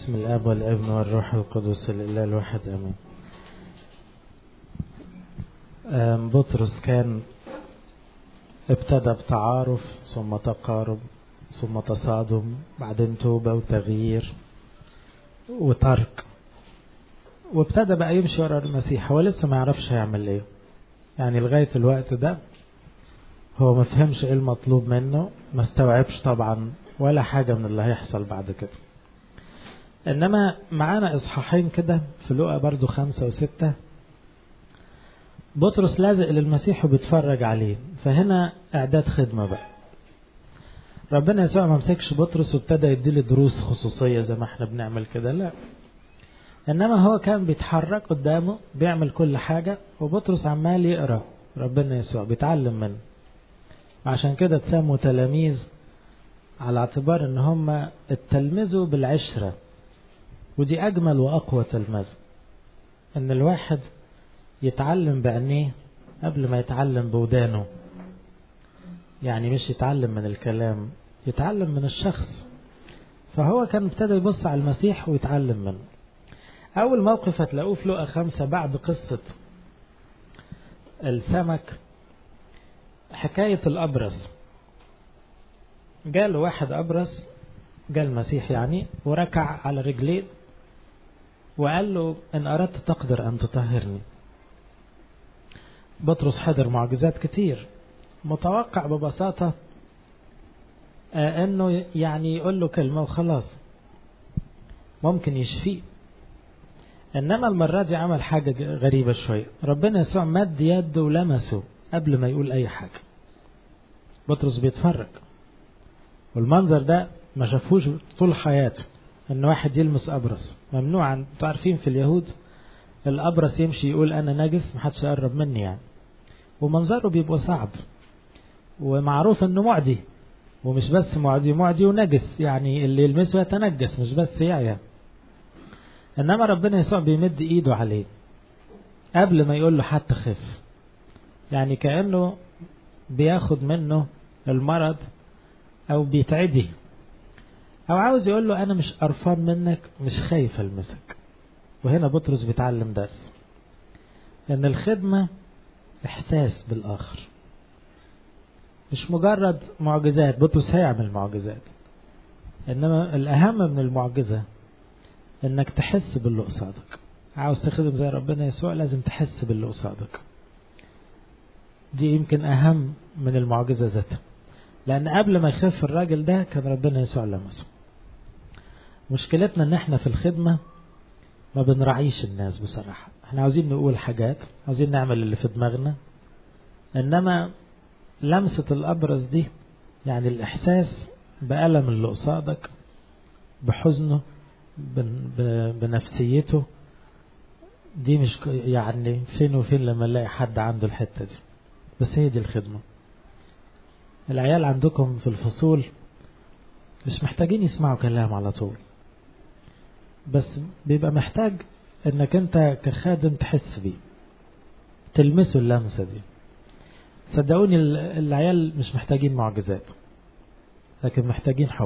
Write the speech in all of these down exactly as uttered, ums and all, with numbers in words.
باسم الاب والابن والروح القدس الاله الواحد امين. بطرس كان ابتدى بتعارف ثم تقارب ثم تصادم، بعدين توبة وتغيير وترك، وابتدى بقى يمشي ورا المسيح. هو لسه ما يعرفش هيعمل ايه، يعني لغاية الوقت ده هو ما فهمش ايه المطلوب منه، ما استوعبش طبعا ولا حاجة من اللي هيحصل بعد كده. انما معانا اصحاحين كده في لقا برضو خمسة وستة، بطرس لازق للمسيح وبيتفرج عليه، فهنا اعداد خدمة بقى. ربنا يسوع ما مسكش بطرس وابتدى يديله دروس خصوصية زي ما احنا بنعمل كده، لا، انما هو كان بيتحرك قدامه بيعمل كل حاجة، وبطرس عمال يقرأ ربنا يسوع بيتعلم منه. عشان كده تسموا تلاميذ على اعتبار ان هم اتلمذوا بالعشرة، ودي اجمل واقوى تلمذة، ان الواحد يتعلم بعينيه قبل ما يتعلم بودانه. يعني مش يتعلم من الكلام، يتعلم من الشخص. فهو كان ابتدى يبص على المسيح ويتعلم منه. اول موقف هتلاقوه في لقا خمسة بعد قصة السمك، حكاية الأبرص. جاله واحد أبرص، جاء المسيح يعني، وركع على رجليه وقال له إن أردت تقدر أن تطهرني. بطرس حضر معجزات كتير، متوقع ببساطة آه أنه يعني يقول له كلمة وخلاص ممكن يشفيه. إنما المرة دي عمل حاجة غريبة شوية، ربنا يسوع مد يده ولمسه قبل ما يقول أي حاجة. بطرس بيتفرج، والمنظر ده ما شافوش طول حياته، ان واحد يلمس ابرص ممنوع. انتوا عارفين في اليهود الابرص يمشي يقول انا نجس محدش يقرب مني يعني، ومنظره بيبقى صعب، ومعروف انه معدي، ومش بس معدي معدي ونجس، يعني اللي يلمسه يتنجس مش بس يعيا. انما ربنا يسوع بيمد ايده عليه قبل ما يقول له حتى خف، يعني كأنه بياخد منه المرض او بيتعدي، او عاوز يقول له انا مش قرفان منك، مش خايف المسك. وهنا بطرس بيتعلم درس، ان الخدمة احساس بالاخر، مش مجرد معجزات. بطرس هيعمل معجزات، انما الاهم من المعجزة انك تحس باللي قصادك. عاوز تخدم زي ربنا يسوع لازم تحس باللي قصادك، دي يمكن اهم من المعجزة ذاتها. لان قبل ما يخف الراجل ده كان ربنا يسوع لمسه. مشكلتنا ان احنا في الخدمة ما بنراعيش الناس بصراحة، احنا عاوزين نقول حاجات، عاوزين نعمل اللي في دماغنا، انما لمسة الابرص دي يعني الاحساس بألم اللي قصادك، بحزنه، بنفسيته، دي مش يعني فين وفين لما نلاقي حد عنده الحتة دي. بس هي دي الخدمة. العيال عندكم في الفصول مش محتاجين يسمعوا كلام على طول، بس بيبقى محتاج انك انت كخادم تحس بيه، تلمسوا اللمسة دي. صدقوني العيال مش محتاجين معجزات، لكن محتاجين حب،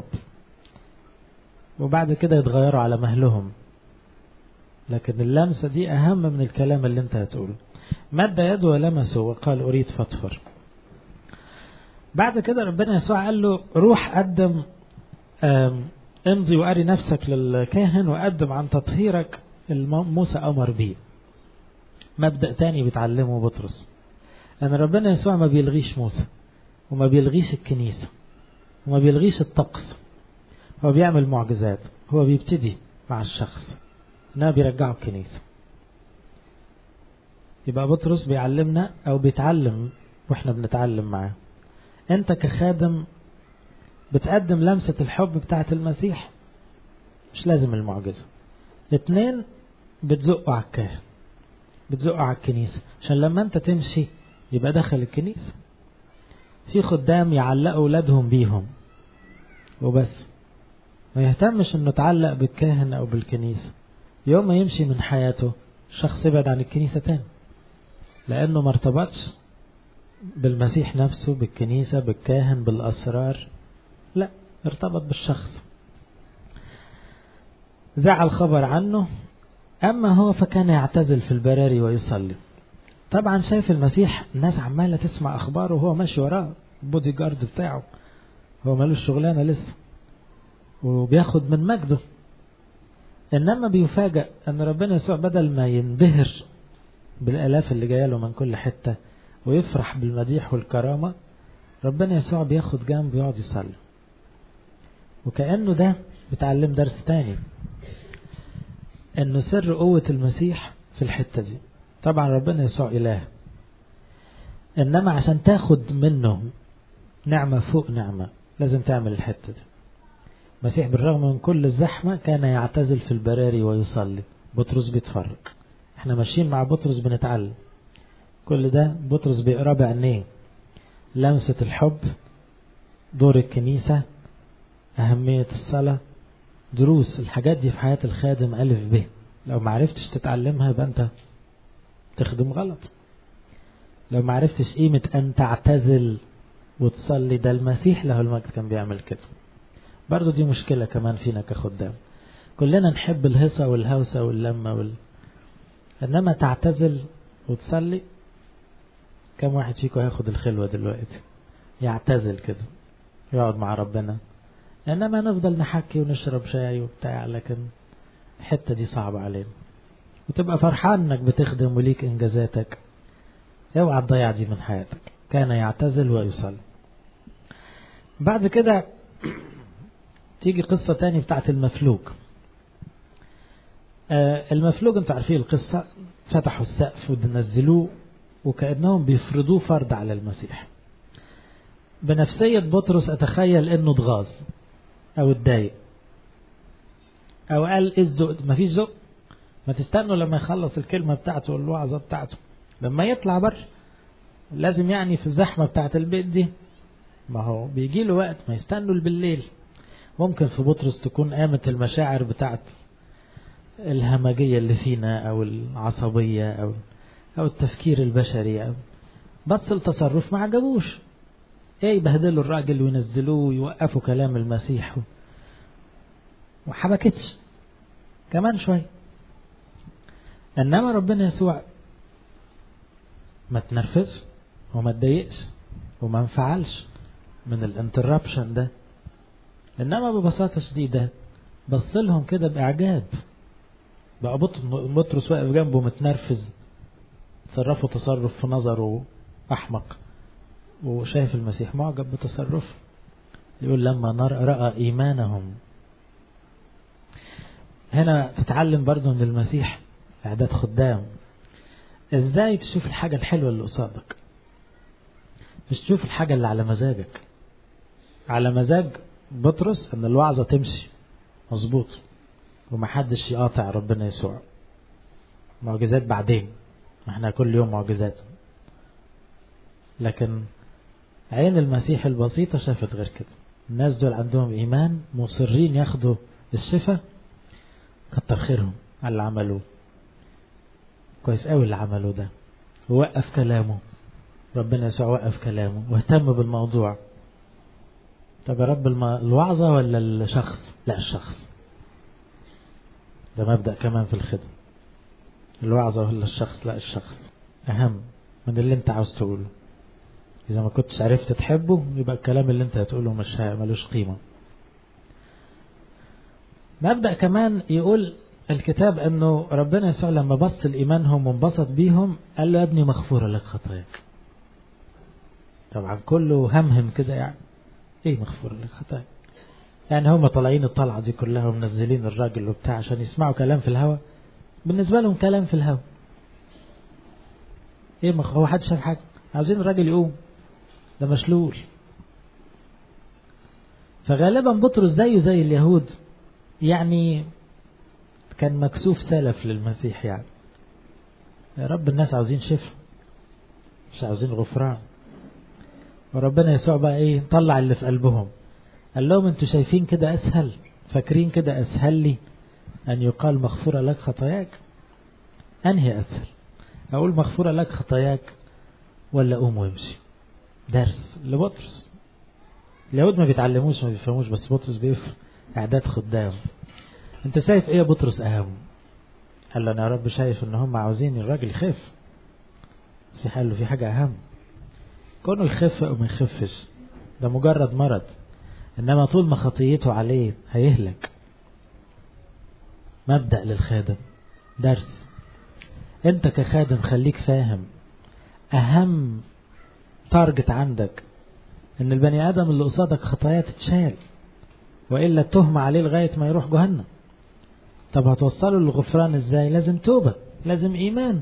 وبعد كده يتغيروا على مهلهم. لكن اللمسة دي اهم من الكلام اللي انت هتقوله. مد يده ولمسه وقال اريد فاطهر. بعد كده ربنا يسوع قال له روح قدم، امضي واري نفسك للكاهن وقدم عن تطهيرك موسى امر بيه. مبدأ تاني بيتعلمه بطرس، ان ربنا يسوع ما بيلغيش موسى، وما بيلغيش الكنيسة، وما بيلغيش الطقس. هو بيعمل معجزات، هو بيبتدي مع الشخص انه بيرجعه الكنيسة. يبقى بطرس بيعلمنا او بيتعلم واحنا بنتعلم معاه. انت كخادم بتقدم لمسة الحب بتاعت المسيح، مش لازم المعجزة. اتنين، بتزقوا على الكاهن، بتزقوا على الكنيسة، عشان لما انت تمشي يبقى دخل الكنيسة. في خدام يعلقوا ولادهم بيهم وبس، ما يهتمش انه تعلق بالكاهن او بالكنيسة. يوم ما يمشي من حياته الشخص يبعد عن الكنيسة تاني، لانه ما ارتبطش بالمسيح نفسه، بالكنيسة، بالكاهن، بالاسرار، لا، ارتبط بالشخص. زعل خبر عنه، أما هو فكان يعتزل في البراري ويصلي. طبعا شايف المسيح الناس عمالة تسمع أخباره وهو ماشي وراه البودي جارد بتاعه، هو مالوش شغلانة لسه وبياخد من مجده. إنما بيفاجأ أن ربنا يسوع بدل ما ينبهر بالآلاف اللي جايه له من كل حتة ويفرح بالمديح والكرامة، ربنا يسوع بياخد جنب ويقعد يصلي. وكأنه ده بتعلم درس تاني، انه سر قوة المسيح في الحتة دي. طبعا ربنا يسوع إله، انما عشان تاخد منه نعمة فوق نعمة لازم تعمل الحتة دي. المسيح بالرغم من كل الزحمة كان يعتزل في البراري ويصلي. بطرس بيتفرج، احنا ماشيين مع بطرس بنتعلم كل ده. بطرس بيقرا بعينيه لمسة الحب، دور الكنيسة، أهمية الصلاة، دروس الحاجات دي في حياة الخادم ألف به. لو معرفتش تتعلمها يبقى أنت تخدم غلط. لو معرفتش قيمة أن تعتزل وتصلي، ده المسيح له المجد كان بيعمل كده. برضو دي مشكلة كمان فينا كخدام، كلنا نحب الهصة والهوسة واللمة وال... إنما تعتزل وتصلي، كم واحد فيكم هياخد الخلوة دلوقتي يعتزل كده يقعد مع ربنا؟ إنما نفضل نحكي ونشرب شاي وبتاع، لكن الحتة دي صعبة علينا. وتبقى فرحان انك بتخدم وليك انجازاتك، اوعى تضيع دي من حياتك. كان يعتزل ويصلي. بعد كده تيجي قصة تاني بتاعت المفلوج. آه المفلوج انتوا عارفين القصة، فتحوا السقف ونزلوه وكأنهم بيفرضوه فرض على المسيح. بنفسية بطرس اتخيل انه اتغاظ او اتضايق او قال ايه الذوق، مفيش ذوق، ما تستنوا لما يخلص الكلمة بتاعته والوعظة بتاعته لما يطلع بر. لازم يعني في الزحمة بتاعت البيت دي، ما هو بيجي له وقت ما يستنوا بالليل. ممكن في بطرس تكون قامت المشاعر بتاعت الهمجية اللي فينا او العصبية او او التفكير البشري، أو بس التصرف ما عجبوش، ايه يبهدلوا الراجل وينزلوه ويوقفوا كلام المسيح وحبكتش كمان شوية. انما ربنا يسوع ما تنرفزش وما تضايقش وما انفعلش من الانتربشن ده، انما ببساطة شديدة بص لهم كده باعجاب. بقى بطرس واقف جنبه متنرفز، تصرفوا تصرف في نظره احمق، وشايف المسيح معجب بتصرفه. يقول لما رأى ايمانهم. هنا تتعلم برضو من المسيح اعداد خدام، ازاي تشوف الحاجة الحلوة اللي قصادك، مش تشوف الحاجة اللي على مزاجك. على مزاج بطرس ان الوعظة تمشي مظبوط ومحدش يقاطع ربنا يسوع. معجزات بعدين، احنا كل يوم معجزات. لكن عين المسيح البسيطة شافت غير كده. الناس دول عندهم ايمان، مصرين ياخدوا الشفاء، كتر خيرهم على اللي عملوه. كويس قوي اللي عملوه ده، ووقف كلامه. ربنا يسوع وقف كلامه واهتم بالموضوع. طب يا رب الوعظة ولا الشخص؟ لا الشخص. ده مبدأ كمان في الخدمة، الوعظة ولا الشخص؟ لا الشخص أهم من اللي انت عاوز تقوله. إذا ما كنتش عرفت تحبه يبقى الكلام اللي انت هتقوله مش ملوش قيمة. مبدأ كمان يقول الكتاب انه ربنا يسوع لما بص لإيمانهم وانبسط بيهم قال له يا ابني مغفورة لك خطاياك. طبعا كله همهم كده، يعني ايه مغفورة لك خطاياك؟ يعني هم طالعين الطلعة دي كلها ومنزلين الراجل وبتاع عشان يسمعوا كلام في الهوا. بالنسبة لهم كلام في الهوا ايه مخ... هو حد شاف حاجة؟ عاوزين الراجل يقوم، ده مشلول. فغالبا بطرس زيه زي اليهود، يعني كان مكسوف سلف للمسيح. يعني يا رب الناس عاوزين شفاء مش عاوزين غفران. وربنا يسوع بقى ايه؟ طلع اللي في قلبهم، قال لهم انتوا شايفين كده اسهل؟ فاكرين كده اسهل لي ان يقال مغفورة لك خطاياك؟ انهي اسهل؟ اقول مغفورة لك خطاياك ولا قوم وامشي؟ درس لبطرس. اليهود ما بيتعلموش ما بيفهموش، بس بطرس بيفهم. اعداد خدام. انت شايف ايه يا بطرس اهم؟ قال له انا يا رب شايف ان هم عاوزين الراجل يخف. المسيح قال له في حاجة اهم، كونه يخف او ما يخفش ده مجرد مرض، انما طول ما خطيته عليه هيهلك. مبدأ للخادم، درس. انت كخادم خليك فاهم اهم تارجت عندك ان البني ادم اللي قصادك خطاياه تتشال، وإلا التهمة عليه لغاية ما يروح جهنم. طب هتوصله للغفران ازاي؟ لازم توبة، لازم ايمان.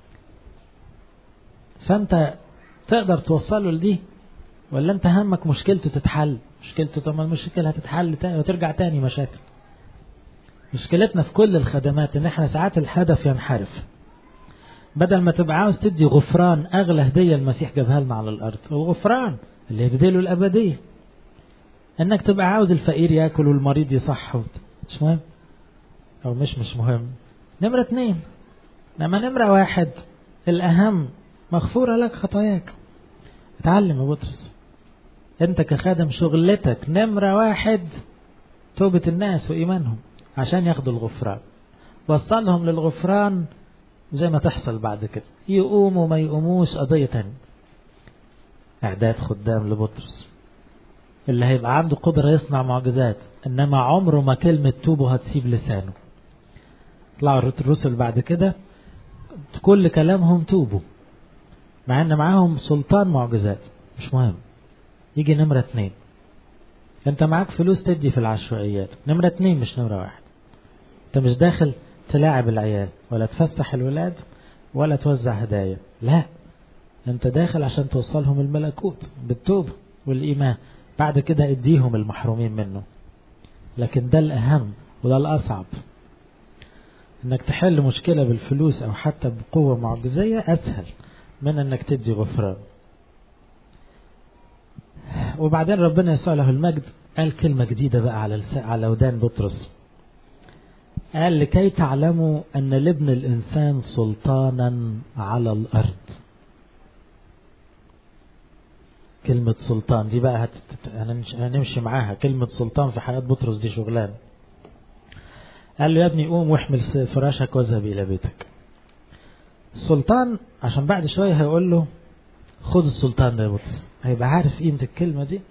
فانت تقدر توصله لدي، ولا انت همك مشكلته تتحل؟ مشكلته، طب ما المشكلة هتتحل تاني وترجع تاني مشاكل. مشكلتنا في كل الخدمات ان احنا ساعات الهدف ينحرف. بدل ما تبقى عاوز تدي غفران، اغلى هدية المسيح جابها لنا على الارض الغفران اللي يبدله الابدية. انك تبقى عاوز الفقير ياكل والمريض يصح، مش مهم، او مش مش مهم. نمرة اتنين، لما نمرة واحد الاهم مغفورة لك خطاياك. اتعلم يا بطرس، انت كخادم شغلتك نمرة واحد توبة الناس وإيمانهم عشان ياخدوا الغفران. وصلهم للغفران زي ما تحصل بعد كده، يقوموا ما يقوموش قضية تانية. اعداد خدام لبطرس اللي هيبقى عنده قدرة يصنع معجزات، انما عمره ما كلمة توبوا هتسيب لسانه. طلعوا الرسل بعد كده كل كلامهم توبوا، مع ان معاهم سلطان معجزات. مش مهم. يجي نمرة اتنين، انت معاك فلوس تدي في العشوائيات، نمرة اتنين مش نمرة واحد. انت مش داخل تلاعب العيال ولا تفسح الولاد ولا توزع هدايا، لا، انت داخل عشان توصلهم الملكوت بالتوبة والإيمان. بعد كده اديهم المحرومين منه. لكن ده الأهم وده الأصعب. انك تحل مشكلة بالفلوس او حتى بقوة معجزية اسهل من انك تدي غفران. وبعدين ربنا يسوع له المجد قال كلمة جديدة بقى على على ودان بطرس. قال لكي تعلموا ان لابن الانسان سلطانا على الارض. كلمة سلطان دي بقى هت... هنمشي معاها. كلمة سلطان في حياة بطرس دي شغلان. قال له يا ابني قوم واحمل فراشك واذهب الى بيتك. السلطان عشان بعد شوية هيقول له خد السلطان ده يا بطرس. هيبقى عارف قيمة الكلمة دي،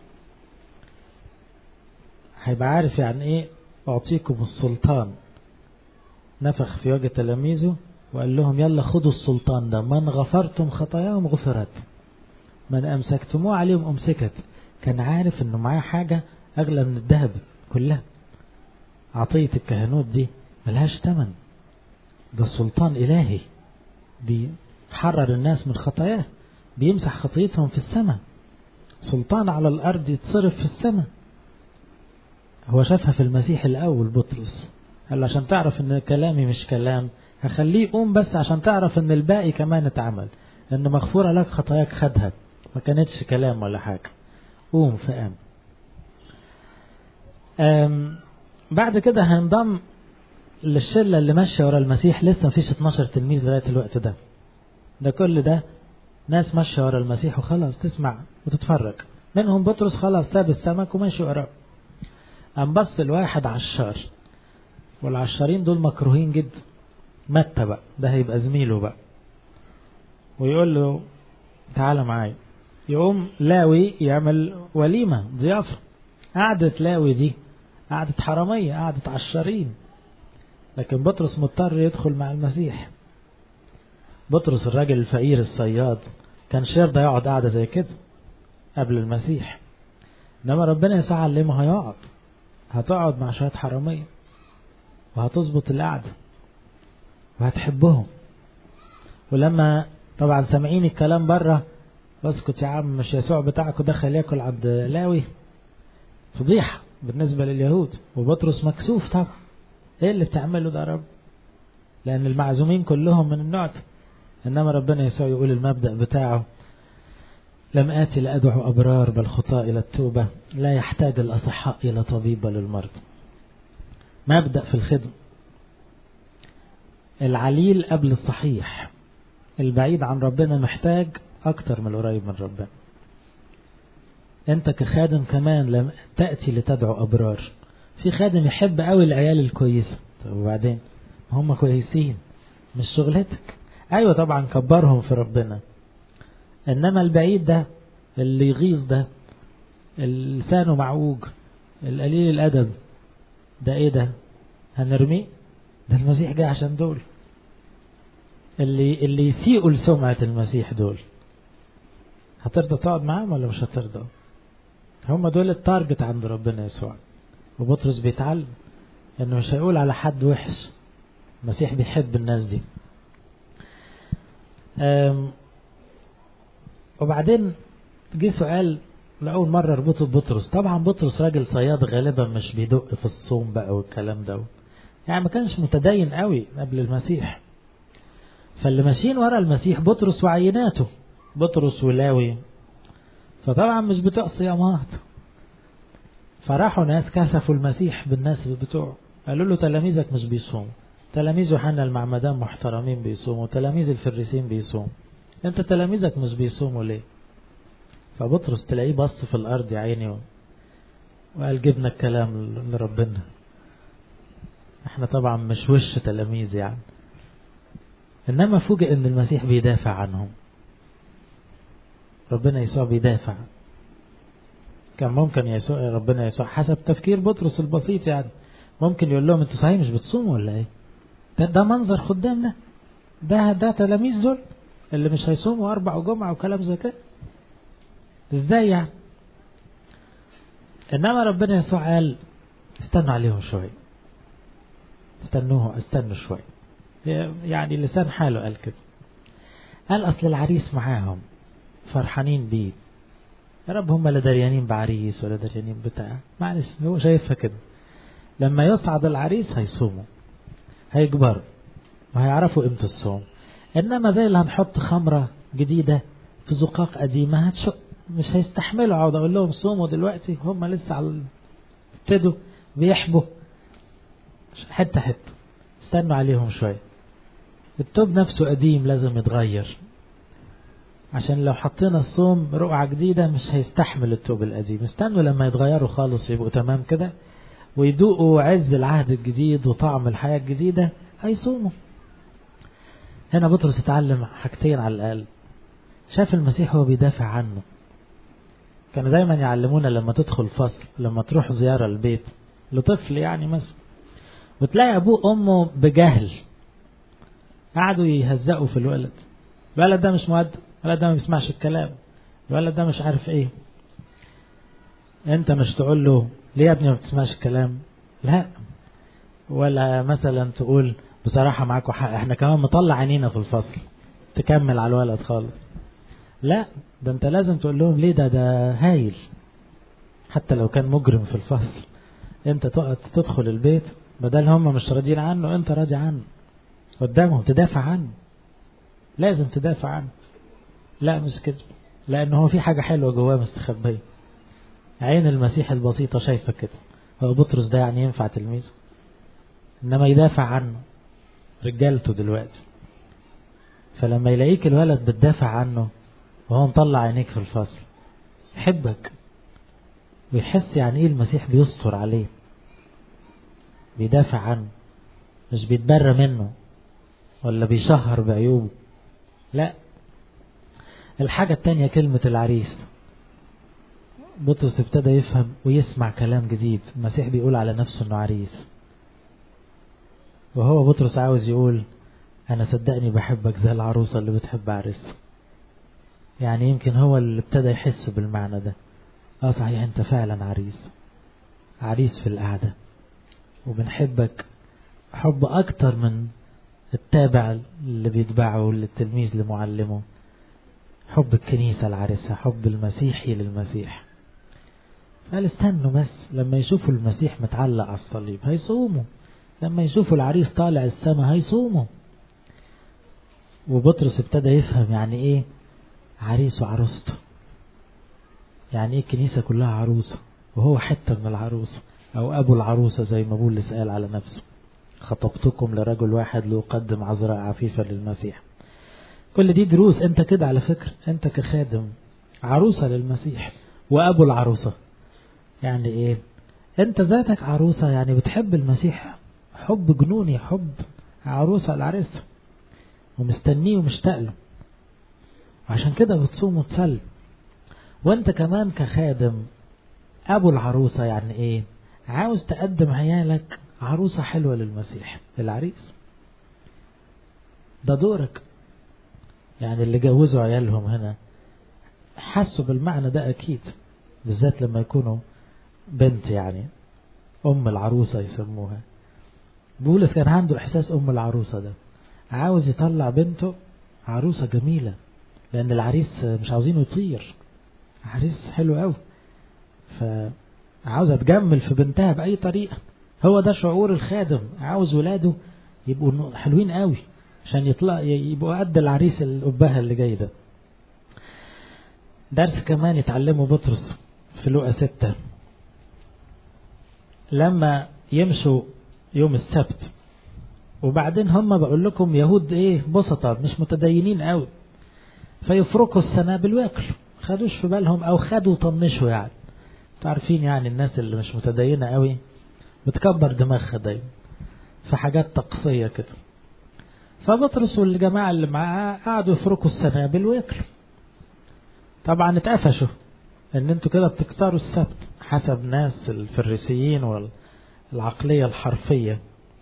هيبقى عارف يعني ايه اعطيكم السلطان. نفخ في وجه تلاميذه وقال لهم يلا خدوا السلطان ده، من غفرتم خطاياهم غفرت، من امسكتموه عليهم امسكت. كان عارف انه معاه حاجة اغلى من الذهب كلها. عطية الكهنوت دي ملهاش تمن، ده سلطان الهي بيحرر الناس من خطاياه، بيمسح خطيتهم في السماء. سلطان على الارض يتصرف في السماء. هو شافها في المسيح الاول بطرس، قال عشان تعرف ان كلامي مش كلام، هخليه يقوم بس عشان تعرف ان الباقي كمان اتعمل، ان مغفورة لك خطاياك خدها، ما كانتش كلام ولا حاجة. قوم فقام. بعد كده هنضم للشلة اللي ماشية ورا المسيح. لسه مفيش اتناشر تلميذ لغاية الوقت ده. ده كل ده ناس ماشية ورا المسيح وخلاص تسمع وتتفرج. منهم بطرس خلاص ساب السمك وماشي وراه. قام بص الواحد عشار، والعشارين دول مكروهين جدا. متى بقى ده هيبقى زميله بقى، ويقول له تعال معايا. يقوم لاوي يعمل وليمة ضيافة. قعدة لاوي دي قعدة حرامية، قعدة عشارين. لكن بطرس مضطر يدخل مع المسيح. بطرس الراجل الفقير الصياد كان شرط يقعد قعدة زي كده قبل المسيح، انما ربنا يسوع علمه هيقعد، هتقعد مع شوية حرامية وهتظبط القعدة وهتحبهم. ولما طبعا سامعين الكلام بره، اسكت يا عم مش يسوع بتاعكم دخل ياكل عبد لاوي، فضيحة بالنسبة لليهود. وبطرس مكسوف طبعا، ايه اللي بتعمله ده يا رب؟ لان المعزومين كلهم من النوع ده. انما ربنا يسوع يقول المبدأ بتاعه لم آتي لأدعو أبرار بل خطاة إلى التوبة، لا يحتاج الأصحاء إلى طبيب بل المرضى. مبدأ في الخدمة، العليل قبل الصحيح. البعيد عن ربنا محتاج أكتر من القريب من ربنا. أنت كخادم كمان لم تأتي لتدعو أبرار، في خادم يحب قوي العيال الكويسة، طب وبعدين هم كويسين مش شغلتك. ايوه طبعا كبرهم في ربنا، انما البعيد ده اللي يغيظ ده، اللسانه معوج، القليل الادب ده ايه ده؟ هنرميه؟ ده المسيح جاي عشان دول، اللي اللي يسيئوا لسمعة المسيح دول، هترضى تقعد معاهم ولا مش هترضى؟ هم دول التارجت عند ربنا يسوع. وبطرس بيتعلم انه مش هيقول على حد وحش، المسيح بيحب الناس دي. وبعدين جه سؤال لأول مرة اربطه ببطرس. طبعا بطرس راجل صياد غالبا، مش بيدق في الصوم بقى والكلام ده، يعني ما كانش متدين قوي قبل المسيح. فاللي ماشيين ورا المسيح بطرس وعيناته، بطرس ولاوي، فطبعا مش بتوع صيامات. فراحوا ناس كسفوا المسيح بالناس بتوعه، قالوا له تلاميذك مش بيصوموا، تلاميذ يوحنا المعمدان محترمين بيصوموا، تلاميذ الفريسين بيصوموا، انت تلاميذك مش بيصوموا ليه؟ فبطرس تلاقيه بص في الارض يا عيني وقال جبنا الكلام لربنا، احنا طبعا مش وش تلاميذ يعني. انما فوجئ ان المسيح بيدافع عنهم، ربنا يسوع بيدافع. كان ممكن يسوع ربنا يسوع حسب تفكير بطرس البسيط يعني ممكن يقول لهم انتوا صحيح مش بتصوموا ولا ايه؟ ده, ده منظر خدامنا، ده ده تلاميذ دول اللي مش هيصوموا اربع وجمعة وكلام زي كده، ازاي يعني؟ انما ربنا يسوع قال استنوا عليهم شوية، استنوه استنوا شوية، يعني لسان حاله قال كده، قال اصل العريس معاهم فرحانين بيه، يا رب هم لا دريانين بعريس ولا دريانين بتاع، معلش هو شايفها كده، لما يصعد العريس هيصوموا هيكبروا وهيعرفوا قيمة الصوم. انما زي اللي هنحط خمرة جديدة في زقاق قديمة هتشق، مش هيستحملوا اقعد اقول لهم صوموا دلوقتي، هم لسه على ابتدوا بيحبوا حتة حتة، استنوا عليهم شوية. التوب نفسه قديم لازم يتغير، عشان لو حطينا الصوم رقعة جديدة مش هيستحمل التوب القديم، استنوا لما يتغيروا خالص يبقوا تمام كده ويدوقوا عز العهد الجديد وطعم الحياة الجديدة هيصوموا. هنا بطرس اتعلم حاجتين على الأقل، شاف المسيح هو بيدافع عنه. كانوا دايما يعلمونا لما تدخل فصل، لما تروح زيارة البيت لطفل يعني مثلا، وتلاقي أبوه أمه بجهل قعدوا يهزقوا في الولد، الولد ده مش مؤدب، الولد ده ما بيسمعش الكلام، الولد ده مش عارف ايه، انت مش تقول له ليه يا ابني ما بتسمعش الكلام؟ لا، ولا مثلا تقول بصراحة معاكوا حق احنا كمان مطلع عينينا في الفصل تكمل على الولد خالص، لا ده انت لازم تقول لهم ليه ده ده هايل، حتى لو كان مجرم في الفصل انت تدخل البيت بدل هم مش راضيين عنه انت راضي عنه قدامهم تدافع عنه، لازم تدافع عنه. لا مش كده، لانه هو في حاجة حلوة جواه مستخبية، عين المسيح البسيطة شايفة كده. هو بطرس ده يعني ينفع تلميذه؟ انما يدافع عنه رجالته دلوقتي. فلما يلاقيك الولد بتدافع عنه وهو مطلع عينيك في الفصل يحبك ويحس يعني ايه المسيح بيستر عليه، بيدافع عنه، مش بيتبرى منه ولا بيشهر بعيوبه. لا. الحاجة التانية كلمة العريس، بطرس ابتدى يفهم ويسمع كلام جديد، المسيح بيقول على نفسه انه عريس، وهو بطرس عاوز يقول انا صدقني بحبك زي العروسة اللي بتحب عريسها. يعني يمكن هو اللي ابتدى يحس بالمعنى ده، اه صحيح انت فعلا عريس، عريس في القعدة، وبنحبك حب اكتر من التابع اللي بيتبعه للتلميذ لمعلمه، حب الكنيسة لعريسها، حب المسيحي للمسيح. قال استنوا بس لما يشوفوا المسيح متعلق على الصليب هيصوموا، لما يشوفوا العريس طالع السما هيصوموا. وبطرس ابتدى يفهم يعني ايه عريس وعروسته، يعني ايه الكنيسة كلها عروسة وهو حتة من العروسة، او ابو العروسة زي ما بولس قال على نفسه خطبتكم لرجل واحد ليقدم عذراء عفيفة للمسيح. كل دي دروس انت كده على فكرة، انت كخادم عروسة للمسيح وابو العروسة. يعني ايه؟ انت ذاتك عروسة، يعني بتحب المسيح حب جنوني، حب عروسة العريس ومستنيه ومشتاق له، عشان كده بتصوم وتصلي. وانت كمان كخادم ابو العروسة، يعني ايه؟ عاوز تقدم عيالك عروسة حلوة للمسيح العريس، ده دورك. يعني اللي جوزوا عيالهم هنا حسوا بالمعنى ده اكيد، بالذات لما يكونوا بنت، يعني ام العروسة يسموها. بولس كان عنده احساس ام العروسة ده، عاوز يطلع بنته عروسة جميلة، لان العريس مش عاوزينه يطير، عريس حلو قوي، فعاوز اتجمل في بنتها باي طريقة. هو ده شعور الخادم، عاوز ولاده يبقوا حلوين قوي عشان يطلع يبقوا قد العريس الأبهة اللي جاي ده. درس كمان يتعلمه بطرس في لوقا ستة، لما يمشوا يوم السبت، وبعدين هم بقول لكم يهود ايه بسطة مش متدينين قوي، فيفركوا السنابل وياكلوا، خدوش في بالهم او خدوا طنشوا. يعني تعرفين يعني الناس اللي مش متدينة قوي بتكبر دماغها دايما في حاجات طقسية كده. فبطرس والجماعة اللي معاه قعدوا يفركوا السنابل وياكلوا. طبعا اتقفشوا ان انتوا كده بتكسروا السبت حسب ناس الفريسيين والعقلية الحرفية.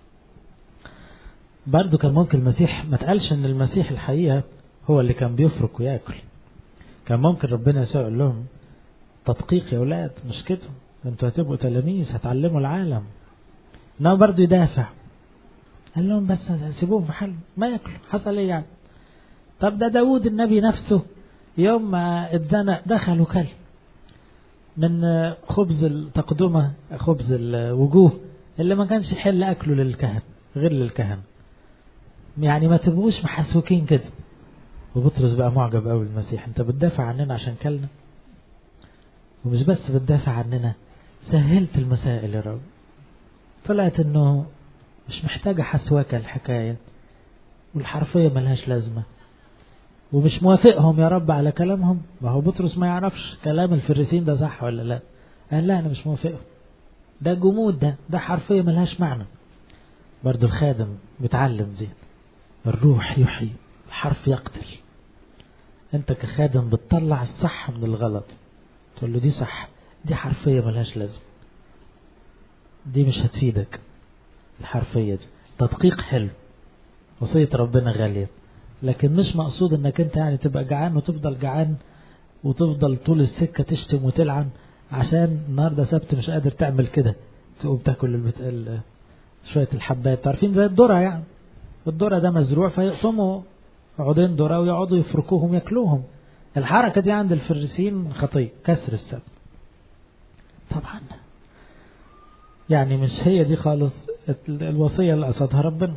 برضو كان ممكن المسيح ما تقالش ان المسيح الحقيقة هو اللي كان بيفرك وياكل، كان ممكن ربنا يسوع يقول لهم تدقيق يا اولاد، مش كده، انتوا هتبقوا تلاميذ هتعلموا العالم. انما برضو يدافع، قال لهم بس سيبوهم في حالهم ما ياكلوا، حصل ايه يعني؟ طب ده داود النبي نفسه يوم ما اتزنق دخل وكل من خبز التقدمة، خبز الوجوه اللي ما كانش يحل اكله للكهن غير للكهن. يعني ما تبقوش محسوكين كده. وبطرس بقى معجب قوي المسيح، انت بتدافع عننا عشان كلنا، ومش بس بتدافع عننا، سهلت المسائل يا رب. طلعت انه مش محتاجة حسواكة الحكاية، والحرفية ملهاش لازمة، ومش موافقهم يا رب على كلامهم. ما هو بطرس ما يعرفش كلام الفريسين ده صح ولا لا، قال لا انا مش موافقهم، ده جمود، ده ده حرفية ملهاش معنى. برضو الخادم بيتعلم دي، الروح يحيي الحرف يقتل. انت كخادم بتطلع الصح من الغلط، تقول له دي صح، دي حرفية ملهاش لازم، دي مش هتفيدك. الحرفية دي تدقيق حلو، وصية ربنا غالية، لكن مش مقصود انك انت يعني تبقى جعان وتفضل جعان وتفضل طول السكة تشتم وتلعن عشان النهاردة سبت مش قادر تعمل كده، تقوم تاكل البت... شوية الحبات. تعرفين زي الذرة، يعني الذرة ده مزروع فيقطموا عودين ذرة ويقعدوا يفركوهم ياكلوهم. الحركة دي عند الفريسين خطية، كسر السبت. طبعا يعني مش هي دي خالص الوصية اللي قصدها ربنا.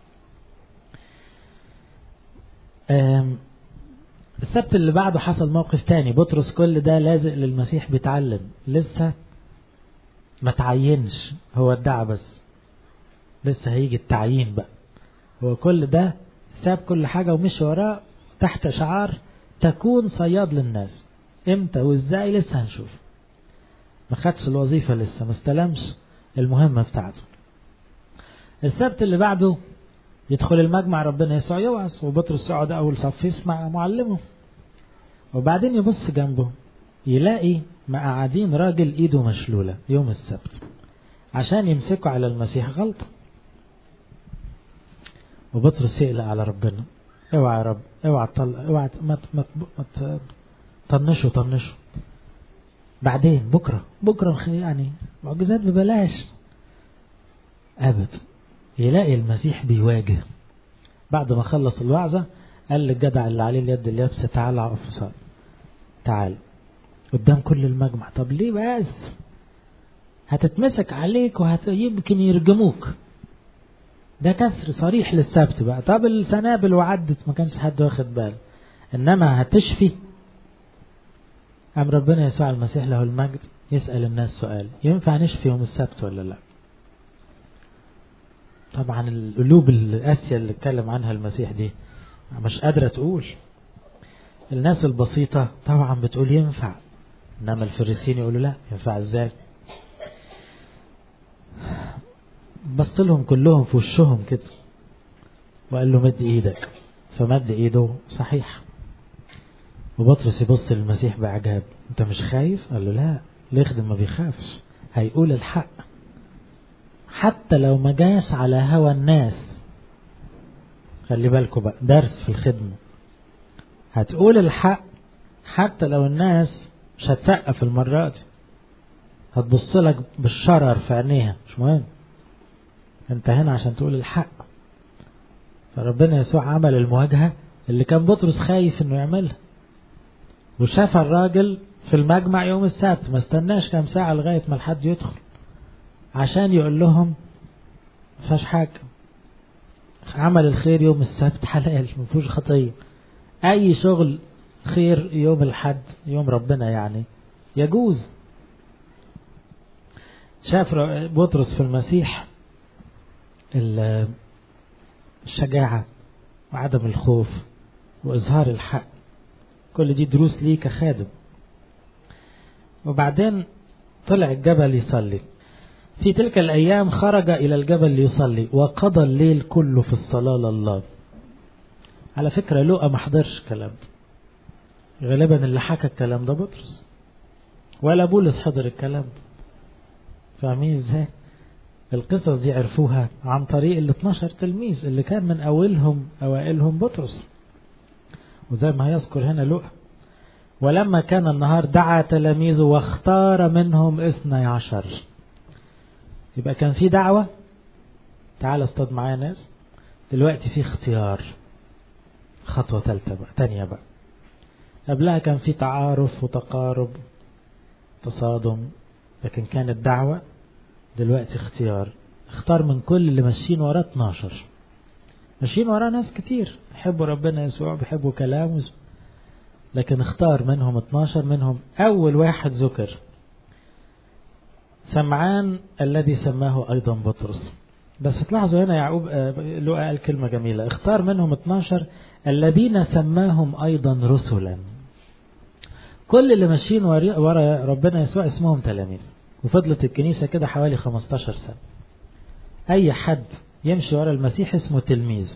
السبت اللي بعده حصل موقف تاني. بطرس كل ده لازق للمسيح بيتعلم، لسه ما تعينش، هو ادعى بس لسه هيجي التعيين بقى. هو كل ده ساب كل حاجة ومشي وراه تحت شعار تكون صياد للناس. امتى وازاي لسه هنشوف. ما خدش الوظيفة لسه، ما استلمش المهمة بتاعته. السبت اللي بعده يدخل المجمع، ربنا يسوع يوعظ، وبطرس يقعد اول صف يسمع معلمه، وبعدين يبص جنبه يلاقي مقعدين راجل ايده مشلولة يوم السبت عشان يمسكوا على المسيح غلطة. وبطرس يقلق على ربنا، اوعى يا رب، اوعى تطلع، اوعى ما ما طنشوا طنشوا بعدين بكرة بكرة يعني معجزات ببلاش. أبد. يلاقي المسيح بيواجه. بعد ما خلص الوعظة قال للجدع اللي عليه اليد اليابسة تعال اقف وصلي، تعال قدام كل المجمع. طب ليه بس؟ هتتمسك عليك ويمكن يرجموك. ده كسر صريح للسبت بقى. طب السنابل وعدت ما كانش حد واخد باله، انما هتشفي. أم ربنا يسوع المسيح له المجد يسأل الناس سؤال، ينفع نشفي يوم السبت ولا لا؟ طبعا القلوب القاسية اللي اتكلم عنها المسيح دي مش قادرة تقول. الناس البسيطة طبعا بتقول ينفع، انما الفريسيين يقولوا لا، ينفع ازاي؟ بص لهم كلهم في وشهم كده وقال له مد ايدك، فمد ايده صحيح. وبطرس يبص للمسيح بعجاب، انت مش خايف؟ قال له لا، اللي يخدم ما بيخافش، هيقول الحق حتى لو ما جاش على هوى الناس. خلي بالكم بقى، درس في الخدمة، هتقول الحق حتى لو الناس مش هتسقف المرة دي، هتبص لك بالشرر في عينيها، مش مهم، انت هنا عشان تقول الحق. فربنا يسوع عمل المواجهة اللي كان بطرس خايف انه يعملها، وشاف الراجل في المجمع يوم السبت، ما استناش كام ساعة لغاية ما الحد يدخل عشان يقول لهم مفيهاش حاجة، عمل الخير يوم السبت حلال مفيهوش خطية. اي شغل خير يوم الحد يوم ربنا يعني يجوز. شاف بطرس في المسيح الشجاعة وعدم الخوف وإظهار الحق، كل دي دروس ليه كخادم. وبعدين طلع الجبل يصلي. في تلك الأيام خرج إلى الجبل ليصلي وقضى الليل كله في الصلاة لله. على فكرة لوقا ما حضرش الكلام ده، غالبا اللي حكى الكلام ده بطرس، ولا بولس حضر الكلام ده. فاهمين ازاي؟ القصص دي عرفوها عن طريق ال اثناشر تلميذ اللي كان من أولهم أوائلهم بطرس، وزي ما هيذكر هنا لوقا. ولما كان النهار دعا تلاميذه واختار منهم اثني عشر. يبقى كان في دعوة، تعال اصطاد معايا ناس. دلوقتي في اختيار، خطوة ثالثة بقى، تانية بقى. قبلها كان في تعارف وتقارب تصادم، لكن كانت دعوة. دلوقتي اختيار، اختار من كل اللي ماشيين وراه اتناشر. ماشيين وراه ناس كتير بيحبوا ربنا يسوع، بيحبوا كلامه، لكن اختار منهم اتناشر. منهم أول واحد ذكر سمعان الذي سماه أيضا بطرس. بس تلاحظوا هنا يعقوب لوقا قال كلمة جميلة، اختار منهم اتناشر الذين سماهم أيضا رسلا. كل اللي ماشيين ورا ربنا يسوع اسمهم تلاميذ. وفضلت الكنيسة كده حوالي خمستاشر سنة. أي حد يمشي ورا المسيح اسمه تلميذ،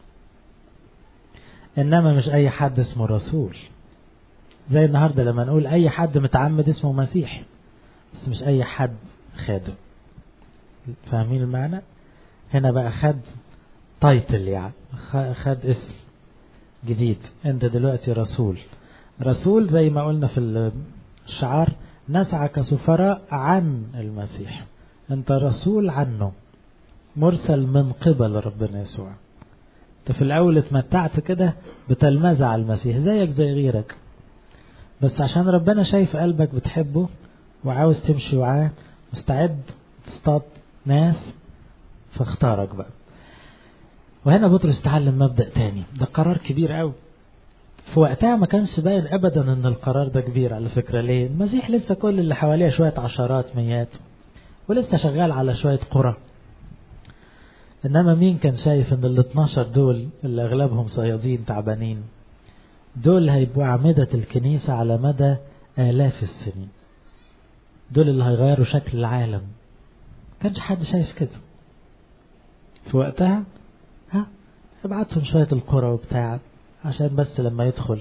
إنما مش أي حد اسمه رسول. زي النهاردة لما نقول أي حد متعمد اسمه مسيح، بس مش أي حد خادم. فاهمين المعنى؟ هنا بقى خد تايتل، يعني خد اسم جديد، انت دلوقتي رسول. رسول زي ما قلنا في الشعار، نسعى كسفراء عن المسيح. انت رسول عنه، مرسل من قبل ربنا يسوع. انت في الاول اتمتعت كده بتلمذة على المسيح زيك زي غيرك، بس عشان ربنا شايف قلبك بتحبه وعاوز تمشي معاه، مستعد تصطاد ناس، فاختارك بقى. وهنا بطرس تعلم مبدأ تاني، ده قرار كبير قوي. في وقتها ما كانش باين ابدا ان القرار ده كبير على فكرة. ليه؟ المسيح لسه كل اللي حواليه شوية عشرات ميات، ولسه شغال على شوية قرى. انما مين كان شايف ان ال اتناشر دول اللي اغلبهم صيادين تعبانين، دول هيبقوا أعمدة الكنيسة على مدى آلاف السنين، دول اللي هيغيروا شكل العالم. كانش حد شايف كده في وقتها. ها ابعتهم شوية القرى وبتاع عشان بس لما يدخل.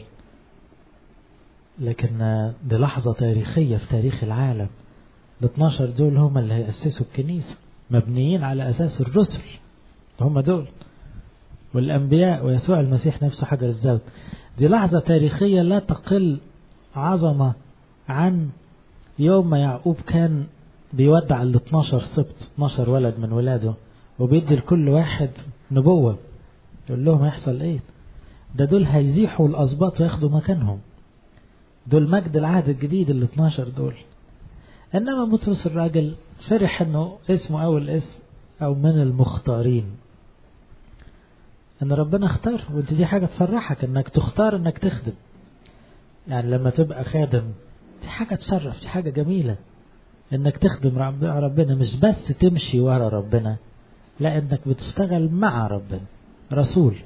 لكن دي لحظة تاريخية في تاريخ العالم. ال اتناشر دول هم اللي هيأسسوا الكنيسة، مبنيين على أساس الرسل، هم دول والأنبياء ويسوع المسيح نفسه حجر الزاوية. دي لحظة تاريخية لا تقل عظمة عن يوم ما يعقوب كان بيودع ال اتناشر سبط، اتناشر ولد من ولاده، وبيدي لكل واحد نبوة يقول لهم هيحصل ايه. ده دول هيزيحوا الأسباط وياخدوا مكانهم، دول مجد العهد الجديد ال اتناشر دول. انما بطرس الراجل فرح انه اسمه اول اسم او من المختارين، ان ربنا اختار. وانت دي حاجة تفرحك انك تختار انك تخدم. يعني لما تبقى خادم دي حاجة تشرف، دي حاجة جميلة انك تخدم ربنا، مش بس تمشي ورا ربنا، لا انك بتشتغل مع ربنا. رسول.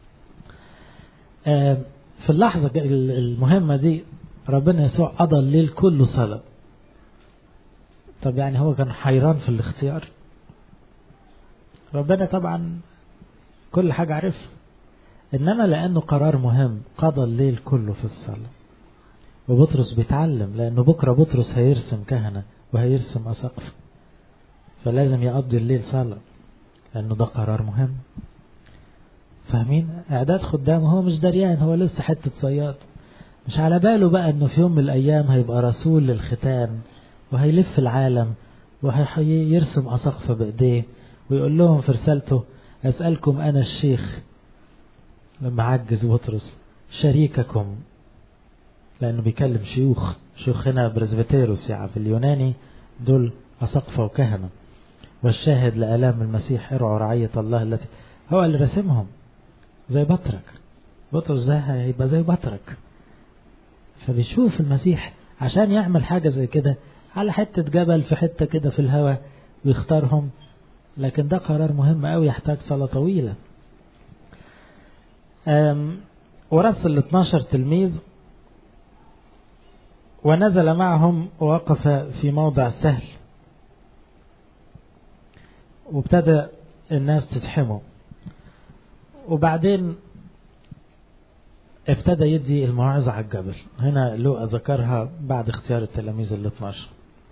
في اللحظة المهمة دي ربنا يسوع قضى الليل كله صلاة. طب يعني هو كان حيران في الاختيار؟ ربنا طبعا كل حاجة عارفها، إنما لأنه قرار مهم قضى الليل كله في الصلاة. وبطرس بيتعلم، لأنه بكرة بطرس هيرسم كهنة وهيرسم أساقفة، فلازم يقضي الليل صلاة، لأنه ده قرار مهم. فاهمين؟ إعداد خدام، هو مش دريان، هو لسه حتة صياد، مش على باله بقى إنه في يوم من الأيام هيبقى رسول للختان وهيلف العالم وهيرسم أساقفة بإيديه ويقول لهم في رسالته أسألكم أنا الشيخ، لما عجز بطرس، شريككم، لأنه بيكلم شيوخ، شيوخنا برزبتيروس يعني في اليوناني دول أساقفة وكهنة، والشاهد لآلام المسيح ارعوا رعية الله التي، هو اللي رسمهم زي بطرك. بطرس ده هيبقى زي بطرك، فبيشوف المسيح عشان يعمل حاجة زي كده على حتة جبل في حتة كده في الهواء ويختارهم، لكن ده قرار مهم قوي يحتاج صلاة طويلة. ورسل الاثناشر تلميذ ونزل معهم ووقف في موضع سهل، وابتدى الناس تزحمه، وبعدين ابتدى يدي الموعظة على الجبل. هنا لوقا ذكرها بعد اختيار التلاميذ الاثناشر.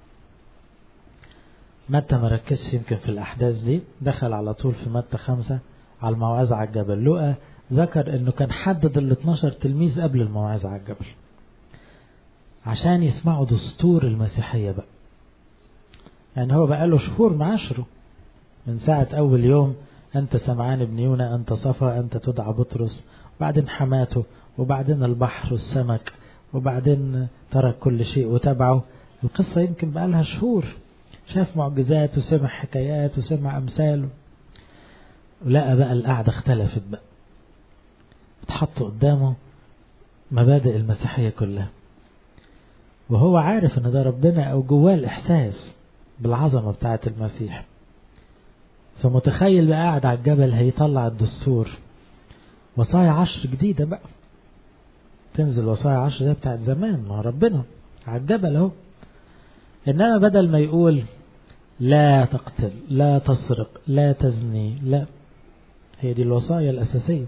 متى ما ركزش يمكن في الأحداث دي، دخل على طول في متى خمسة على الموعظة على الجبل. لوقا ذكر انه كان حدد الاثناشر تلميذ قبل الموعظة على الجبل عشان يسمعوا دستور المسيحية بقى. يعني هو بقى له شهور معاشره من ساعة أول يوم، أنت سمعان ابن يونا، أنت صفا، أنت تدعى بطرس، وبعدين حماته، وبعدين البحر والسمك، وبعدين ترك كل شيء وتبعه. القصة يمكن بقى لها شهور، شاف معجزات وسمع حكايات وسمع أمثال، ولقى بقى القعدة اختلفت بقى، اتحط قدامه مبادئ المسيحية كلها، وهو عارف ان ده ربنا، او جواه الاحساس بالعظمة بتاعة المسيح. فمتخيل بقى قاعد على الجبل هيطلع الدستور، وصايا عشر جديدة بقى تنزل. وصايا عشر ده بتاعت زمان، ما ربنا على الجبل اهو. انما بدل ما يقول لا تقتل، لا تسرق، لا تزني، لا، هي دي الوصايا الأساسية،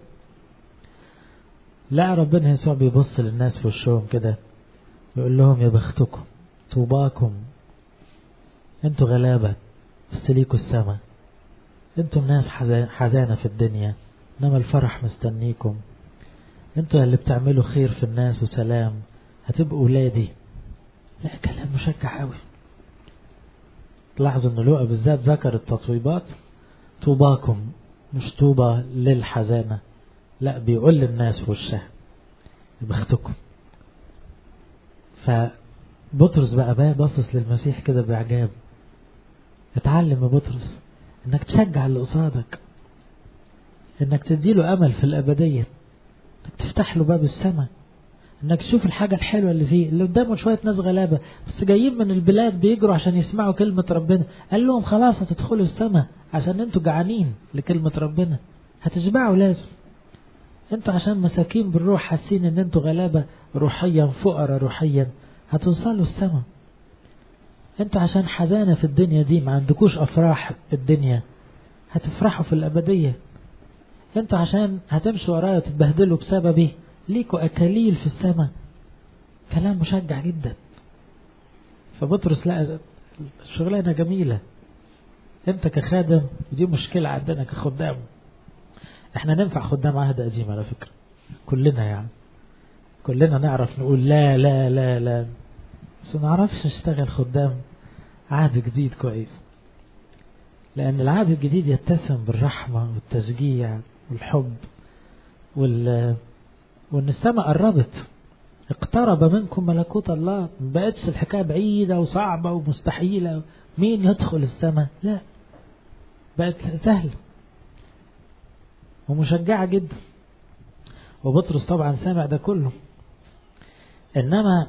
لا، ربنا يسوع بيبص للناس في وشهم كده يقول لهم يا بختكم، طوباكم، انتوا غلابة بس ليكوا السما، انتوا ناس حزانة في الدنيا انما الفرح مستنيكم، انتوا اللي بتعملوا خير في الناس وسلام، هتبقوا ولادي. لا، كلام مشجع قوي. لاحظوا ان لوقا بالذات ذكر التطويبات، طوباكم، مش طوبى للحزانة، لا، بيقول للناس وشها بختكم. فبطرس بقى بقى باصص للمسيح كده بإعجاب. اتعلم يا بطرس انك تشجع اللي قصادك، انك تديله امل في الابدية، انك تفتح له باب السماء، انك تشوف الحاجة الحلوة اللي فيه. اللي قدامه شوية ناس غلابة بس جايين من البلاد بيجروا عشان يسمعوا كلمة ربنا، قال لهم خلاص هتدخلوا السماء عشان انتوا جعانين لكلمة ربنا، هتشبعوا لازم. انتوا عشان مساكين بالروح، حاسين ان انتوا غلابة روحيا، فقراء روحيا، هتوصلوا السماء. انتوا عشان حزانة في الدنيا دي، ما عندكوش افراح الدنيا، هتفرحوا في الابدية. انتوا عشان هتمشوا ورايا وتتبهدلوا بسببي، ليكوا اكاليل في السماء. كلام مشجع جدا. فبطرس لقى الشغلانة جميلة. انت كخادم، دي مشكلة عندنا كخدام، احنا ننفع خدام عهد قديم على فكرة، كلنا يعني، كلنا نعرف نقول لا لا لا لا، بس ما نعرفش نشتغل خدام عهد جديد كويس. لأن العهد الجديد يتسم بالرحمة والتشجيع والحب وال... وأن السماء قربت، اقترب منكم ملكوت الله. ما بقتش الحكاية بعيدة وصعبة ومستحيلة، مين يدخل السماء؟ لا، بقت سهلة ومشجعة جدا. وبطرس طبعا سامع ده كله، إنما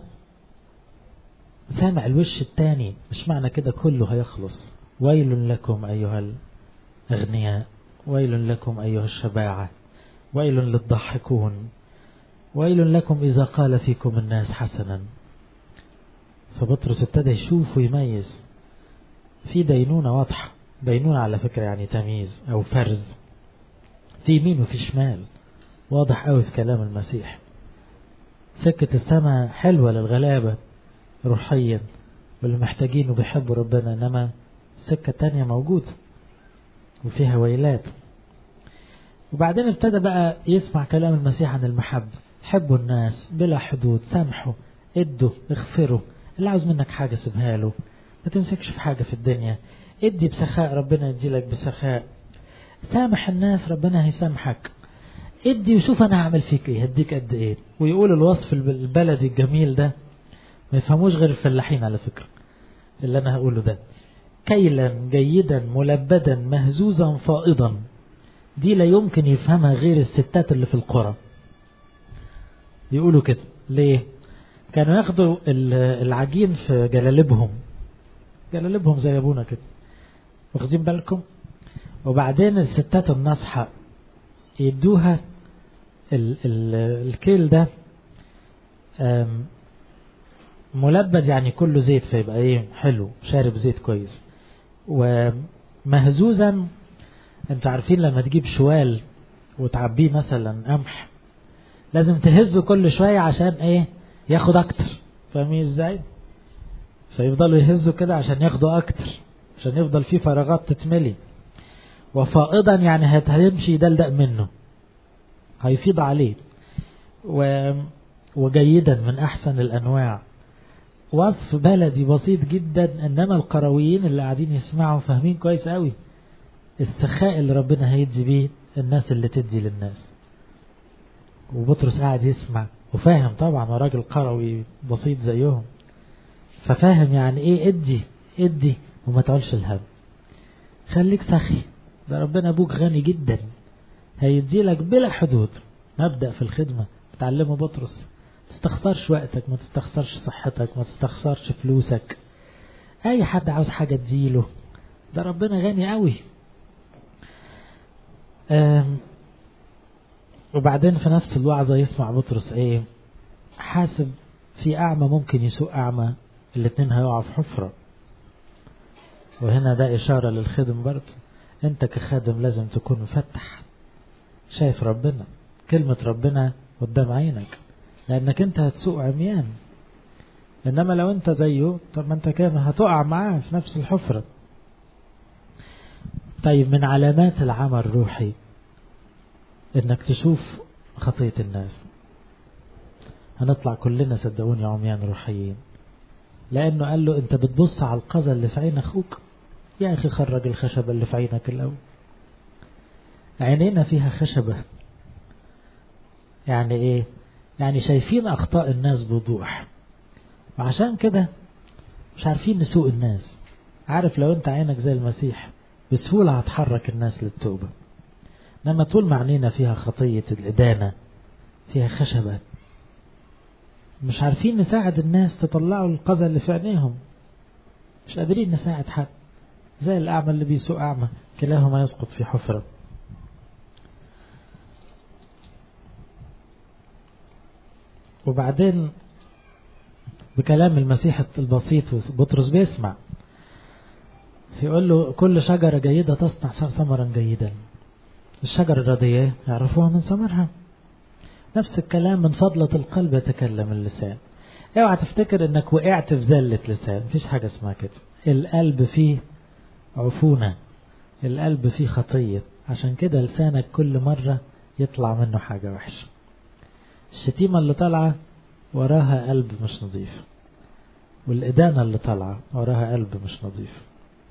سامع الوش التاني. مش معنى كده كله هيخلص. ويل لكم أيها الأغنياء، ويل لكم أيها الشباعة، ويل للضاحكون، ويل لكم إذا قال فيكم الناس حسنا. فبطرس ابتدى يشوف ويميز في دينونة واضحة. بينونة على فكرة يعني تمييز أو فرز، في يمين وفي شمال، واضح قوي في كلام المسيح. سكة السماء حلوة للغلابة روحيا واللي محتاجين وبيحبوا ربنا، إنما سكة تانية موجودة وفيها ويلات. وبعدين ابتدى بقى يسمع كلام المسيح عن المحبة، حبوا الناس بلا حدود، سامحوا، ادوا، اغفروا، اللي عاوز منك حاجة سيبها له، ما تمسكش في حاجة في الدنيا، ادي بسخاء ربنا يديلك بسخاء، سامح الناس ربنا هيسامحك، ادي وشوف انا هعمل فيك ايه، هديك قد ايه. ويقول الوصف البلدي الجميل ده ما يفهموش غير الفلاحين على فكرة اللي انا هقوله ده، كيلا جيدا ملبدا مهزوزا فائضا، دي لا يمكن يفهمها غير الستات اللي في القرى. يقولوا كده ليه؟ كانوا ياخدوا العجين في جلالبهم، جلالبهم زي ابونا كده، واخدين بالكم؟ وبعدين الستات الناصحة يدوها ال ال الكيل ده ملبد، يعني كله زيت، فيبقى ايه حلو، شارب زيت كويس. ومهزوزا، انتوا عارفين لما تجيب شوال وتعبيه مثلا قمح لازم تهزه كل شوية عشان ايه؟ ياخد اكتر، فاهمين ازاي؟ فيفضلوا يهزوا كده عشان ياخدوا اكتر، عشان يفضل فيه فراغات تتملي. وفائضا يعني هتمشي يدلدق منه، هيفيض عليه. و... وجيدا من احسن الانواع، وصف بلدي بسيط جدا، انما القرويين اللي قاعدين يسمعوا فاهمين كويس قوي السخاء اللي ربنا هيدي بيه الناس اللي تدي للناس. وبطرس قاعد يسمع وفاهم طبعا، وراجل قروي بسيط زيهم، ففاهم يعني ايه ادي ادي وما تعولش الهم، خليك سخي، ده ربنا ابوك غني جدا هيدي لك بلا حدود. مبدأ في الخدمة بتعلمه بطرس، ما تستخسرش وقتك، ما تستخسرش صحتك، ما تستخسرش فلوسك، اي حد عاوز حاجة تديله، ده ربنا غني قوي. وبعدين في نفس الوعظة يسمع بطرس ايه؟ حاسب في اعمى ممكن يسوق اعمى، الاتنين هيقعوا في حفرة. وهنا ده اشارة للخدم برضه، انت كخادم لازم تكون مفتح، شايف ربنا، كلمة ربنا قدام عينك، لانك انت هتسوق عميان. انما لو انت زيه، طب ما انت كان هتقع معاه في نفس الحفرة. طيب من علامات العمى الروحي انك تشوف خطية الناس. هنطلع كلنا صدقوني عميان روحيين، لانه قال له انت بتبص على القذى اللي في عين اخوك، يا اخي خرج الخشبة اللي في عينك الاول. عينينا فيها خشبة، يعني ايه؟ يعني شايفين اخطاء الناس بوضوح، وعشان كده مش عارفين نسوق الناس. عارف لو انت عينك زي المسيح بسهولة هتحرك الناس للتوبة، انما طول ما عينينا فيها خطية الإدانة، فيها خشبة، مش عارفين نساعد الناس تطلعوا القذى اللي في عينيهم، مش قادرين نساعد حد، زي الأعمى اللي بيسوق أعمى، كلاهما يسقط في حفرة. وبعدين بكلام المسيح البسيط بطرس بيسمع، يقول له كل شجرة جيدة تصنع ثمرا جيدا. الشجرة الرديئة يعرفوها من ثمرها. نفس الكلام، من فضلة القلب يتكلم اللسان. اوعى تفتكر انك وقعت في زلة لسان، مفيش حاجة اسمها كده. القلب فيه عفونة، القلب فيه خطية، عشان كده لسانك كل مرة يطلع منه حاجة وحشة. الشتيمة اللي طالعة وراها قلب مش نظيف، والإدانة اللي طالعة وراها قلب مش نظيف،